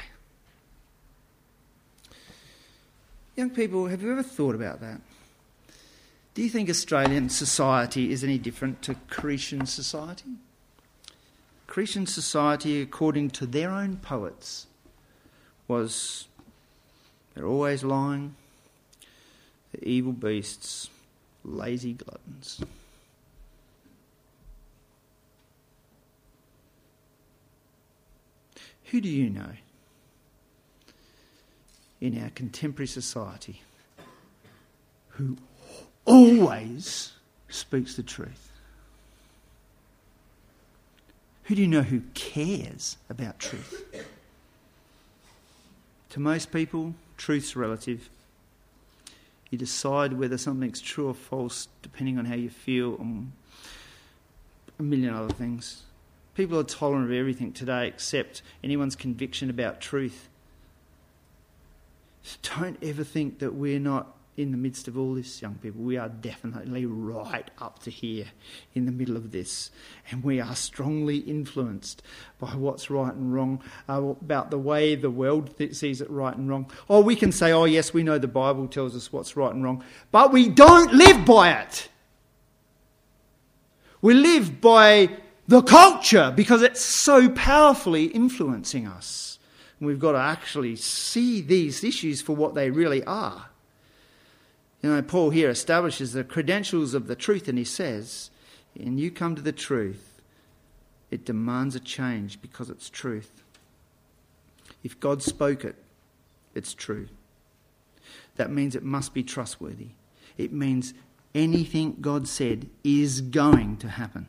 Young people, have you ever thought about that? Do you think Australian society is any different to Cretan society? Cretan society, according to their own poets, was they're always lying, they're evil beasts, lazy gluttons. Who do you know in our contemporary society who always speaks the truth? Who do you know who cares about truth? To most people, truth's relative. You decide whether something's true or false depending on how you feel and a million other things. People are tolerant of everything today except anyone's conviction about truth. Don't ever think that we're not in the midst of all this, young people. We are definitely right up to here in the middle of this. And we are strongly influenced by what's right and wrong, uh, about the way the world th- sees it right and wrong. Oh, we can say, oh yes, we know the Bible tells us what's right and wrong, but we don't live by it. We live by the culture because it's so powerfully influencing us. And we've got to actually see these issues for what they really are. You know, Paul here establishes the credentials of the truth, and he says, and you come to the truth, it demands a change because it's truth. If God spoke it, it's true. That means it must be trustworthy. It means anything God said is going to happen.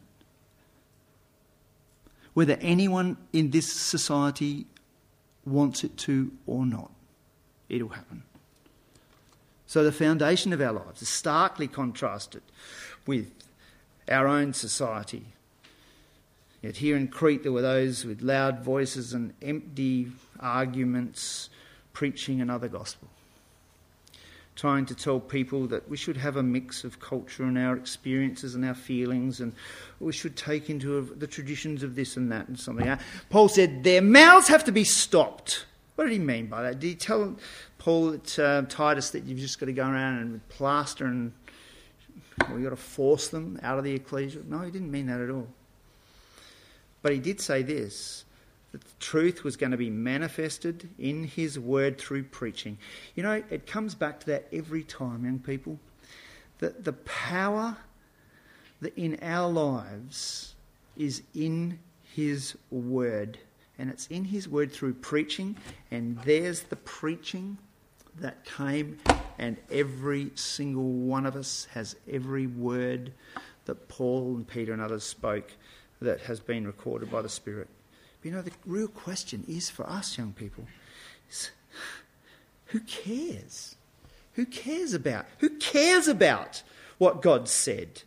Whether anyone in this society wants it to or not, it'll happen. So the foundation of our lives is starkly contrasted with our own society. Yet here in Crete there were those with loud voices and empty arguments preaching another gospel, trying to tell people that we should have a mix of culture and our experiences and our feelings, and we should take into the traditions of this and that and something. Paul said their mouths have to be stopped. What did he mean by that? Did he tell Paul at uh, Titus that you've just got to go around and plaster and well, you've got to force them out of the ecclesia? No, he didn't mean that at all. But he did say this, that the truth was going to be manifested in his word through preaching. You know, it comes back to that every time, young people, that the power that in our lives is in his word. And it's in his word through preaching, and there's the preaching that came, and every single one of us has every word that Paul and Peter and others spoke that has been recorded by the Spirit. But you know, the real question is for us, young people, is who cares? Who cares about? Who cares about what God said?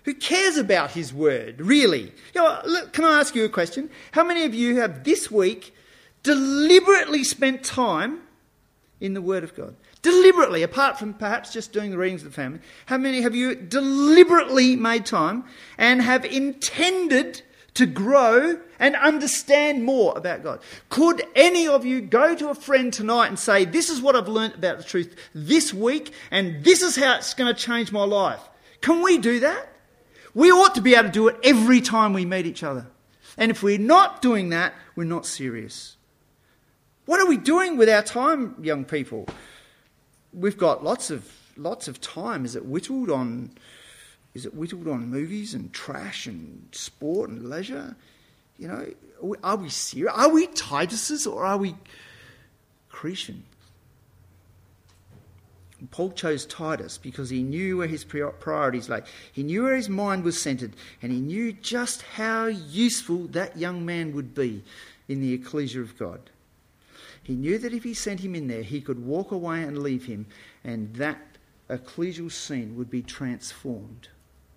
who cares about his word, really. You know, look, can I ask you a question? How many of you have this week deliberately spent time in the Word of God? Deliberately, apart from perhaps just doing the readings of the family, how many have you deliberately made time and have intended to grow and understand more about God? Could any of you go to a friend tonight and say, this is what I've learnt about the truth this week, and this is how it's going to change my life? Can we do that? We ought to be able to do it every time we meet each other. And if we're not doing that, we're not serious. What are we doing with our time, young people? We've got lots of lots of time. Is it whittled on is it whittled on movies and trash and sport and leisure? You know, are we, are we serious? Are we Tituses or are we Cretans? Paul chose Titus because he knew where his priorities lay. He knew where his mind was centred, and he knew just how useful that young man would be in the ecclesia of God. He knew that if he sent him in there, he could walk away and leave him, and that ecclesial scene would be transformed.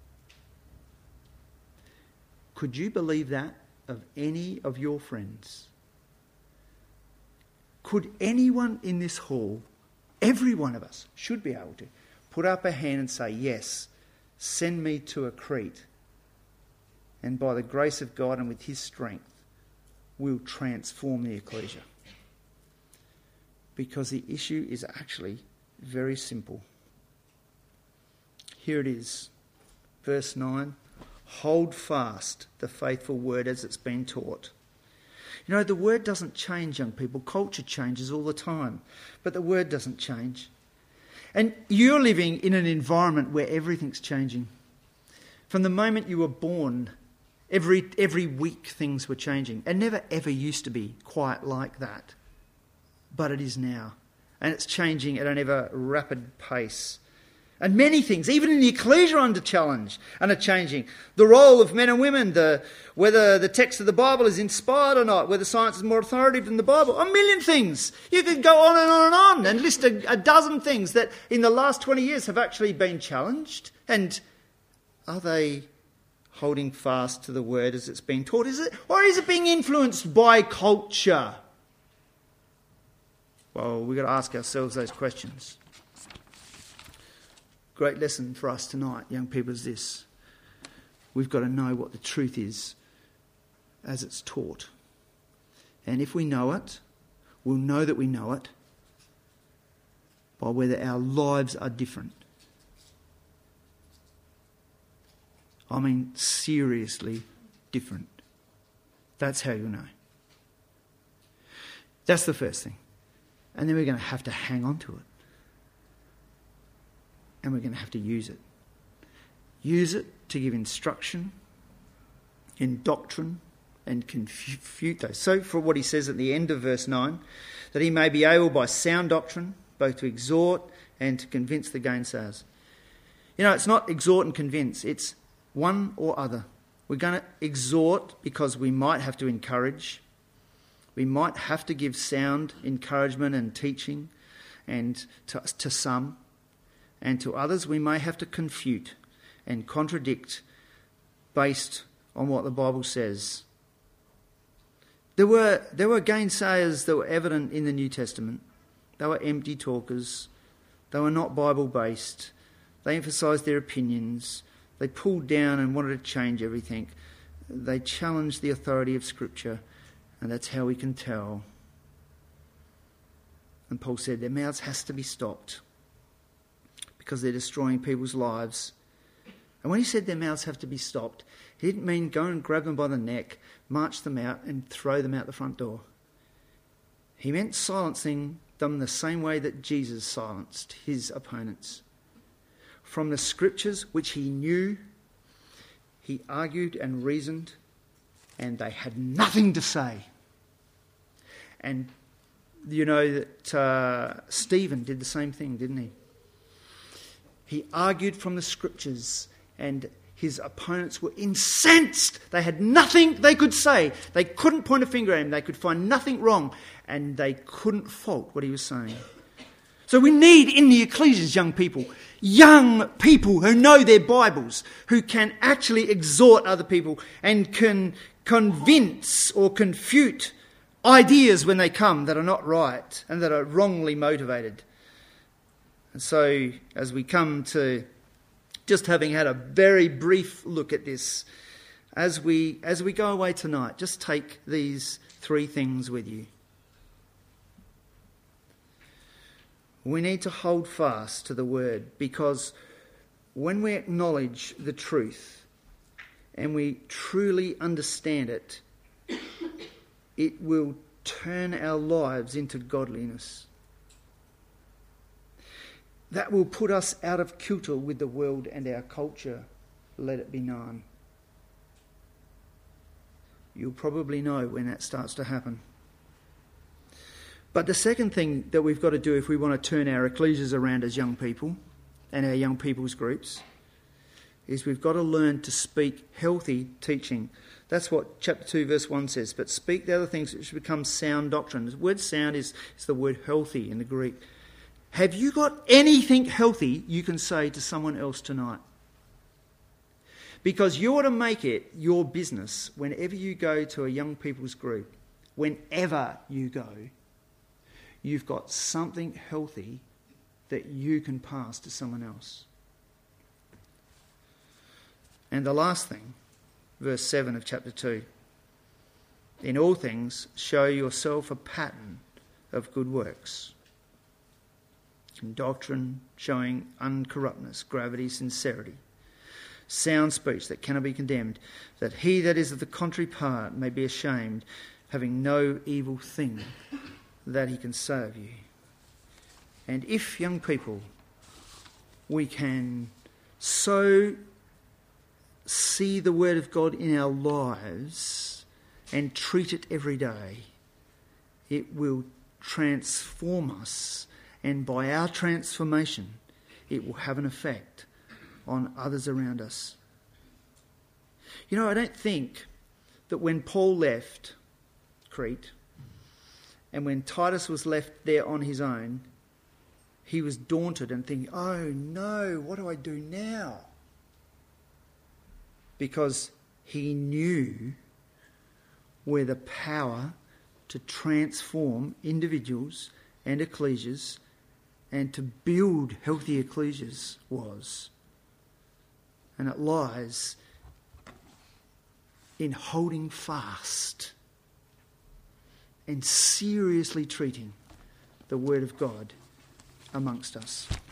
Could you believe that of any of your friends? Could anyone in this hall, every one of us, should be able to put up a hand and say, yes, send me to a Crete, and by the grace of God and with his strength, we'll transform the ecclesia. Because the issue is actually very simple. Here it is, verse nine. Hold fast the faithful word as it's been taught. You know, the word doesn't change, young people. Culture changes all the time, but the word doesn't change. And you're living in an environment where everything's changing. From the moment you were born, every every week things were changing. And never ever used to be quite like that. But it is now. And it's changing at an ever rapid pace. And many things, even in the ecclesia, are under challenge and are changing. The role of men and women, the whether the text of the Bible is inspired or not, whether science is more authoritative than the Bible, a million things. You could go on and on and on and list a, a dozen things that in the last twenty years have actually been challenged. And are they holding fast to the word as it's being taught? Is it, or is it being influenced by culture? Well, we've got to ask ourselves those questions. Great lesson for us tonight, young people, is this. We've got to know what the truth is as it's taught. And if we know it, we'll know that we know it by whether our lives are different. I mean, seriously different. That's how you'll know. That's the first thing. And then we're going to have to hang on to it. And we're going to have to use it. Use it to give instruction in doctrine and confute those. So for what he says at the end of verse nine, that he may be able by sound doctrine both to exhort and to convince the gainsayers. You know, it's not exhort and convince, it's one or other. We're going to exhort because we might have to encourage. We might have to give sound encouragement and teaching, and to, to some, and to others we may have to confute and contradict based on what the Bible says. There were there were gainsayers that were evident in the New Testament. They were empty talkers. They were not Bible-based. They emphasised their opinions. They pulled down and wanted to change everything. They challenged the authority of Scripture. And that's how we can tell. And Paul said their mouths has to be stopped because they're destroying people's lives. And when he said their mouths have to be stopped, he didn't mean go and grab them by the neck, march them out and throw them out the front door. He meant silencing them the same way that Jesus silenced his opponents. From the Scriptures, which he knew, he argued and reasoned, and they had nothing to say. And you know that uh, Stephen did the same thing, didn't he? He argued from the Scriptures, and his opponents were incensed. They had nothing they could say. They couldn't point a finger at him. They could find nothing wrong, and they couldn't fault what he was saying. So we need in the ecclesias young people, young people who know their Bibles, who can actually exhort other people and can convince or confute ideas when they come that are not right and that are wrongly motivated. And so as we come to just having had a very brief look at this, as we as we go away tonight, just take these three things with you. We need to hold fast to the word, because when we acknowledge the truth and we truly understand it, it will turn our lives into godliness. That will put us out of kilter with the world and our culture, let it be known. You'll probably know when that starts to happen. But the second thing that we've got to do if we want to turn our ecclesias around as young people and our young people's groups is we've got to learn to speak healthy teaching. That's what chapter two verse one says. But speak the other things which become sound doctrine. The word sound is, is the word healthy in the Greek. Have you got anything healthy you can say to someone else tonight? Because you ought to make it your business whenever you go to a young people's group, whenever you go, you've got something healthy that you can pass to someone else. And the last thing, verse seven of chapter two. In all things, show yourself a pattern of good works. In doctrine, showing uncorruptness, gravity, sincerity. Sound speech that cannot be condemned, that he that is of the contrary part may be ashamed, having no evil thing that he can say of you. And if, young people, we can so see the word of God in our lives and treat it every day, it will transform us, and by our transformation, it will have an effect on others around us. You know, I don't think that when Paul left Crete and when Titus was left there on his own, he was daunted and thinking, oh no, what do I do now? Because he knew where the power to transform individuals and ecclesias and to build healthy ecclesias was. And it lies in holding fast and seriously treating the word of God amongst us.